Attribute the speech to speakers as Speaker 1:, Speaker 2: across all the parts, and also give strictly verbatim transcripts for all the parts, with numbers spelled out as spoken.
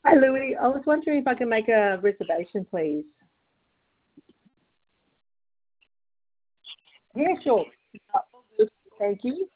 Speaker 1: Hi, Louis. I was wondering if I can make a reservation, please. Yeah, sure. Thank you.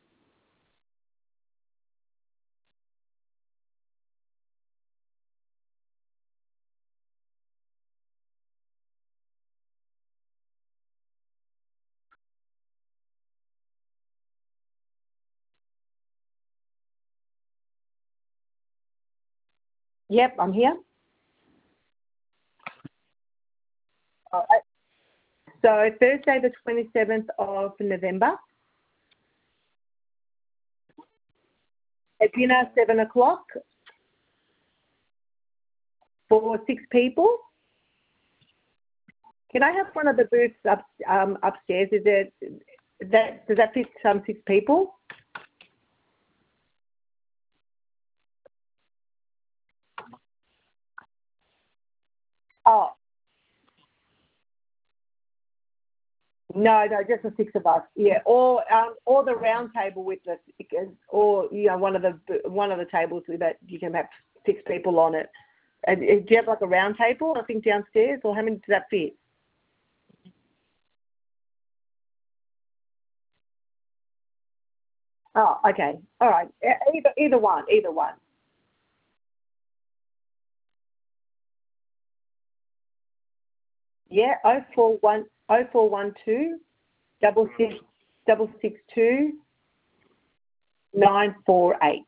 Speaker 1: Yep, I'm here. All right. So Thursday, the twenty-seventh of November, at dinner, seven o'clock for six people. Can I have one of the booths up, um, upstairs? Is it that does that fit some six people? Oh, no, no, just the six of us. Yeah, or um, or the round table with the, or you know, one of the one of the tables with that you can have six people on it. And do you have like a round table? I think downstairs, or how many does that fit? Oh, okay, all right. E- Either either one, either one. Yeah, oh four one oh four one two double six double six two nine four eight.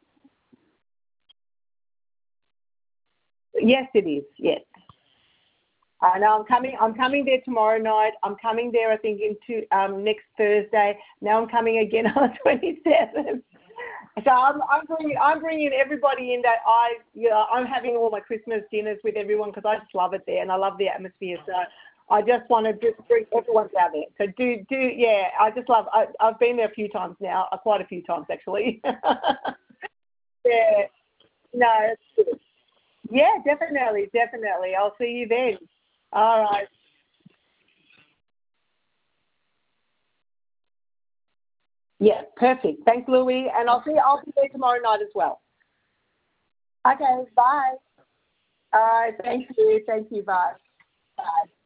Speaker 1: Yes, it is. Yes. I know I'm coming. I'm coming there tomorrow night. I'm coming there. I think into um, next Thursday. Now I'm coming again on the twenty-seventh. So I'm, I'm bringing. I'm bringing everybody in that I. You know, I'm having all my Christmas dinners with everyone because I just love it there and I love the atmosphere. So I just want to just bring everyone down there. So do do yeah. I just love. I, I've been there a few times now. Uh, quite a few times actually. Yeah. No, it's good. Yeah, definitely, definitely. I'll see you then. All right. Yeah, perfect. Thanks, Louis. And I'll see I'll be there tomorrow night as well. Okay, bye. All right, thank you. Thank you. Bye. Bye.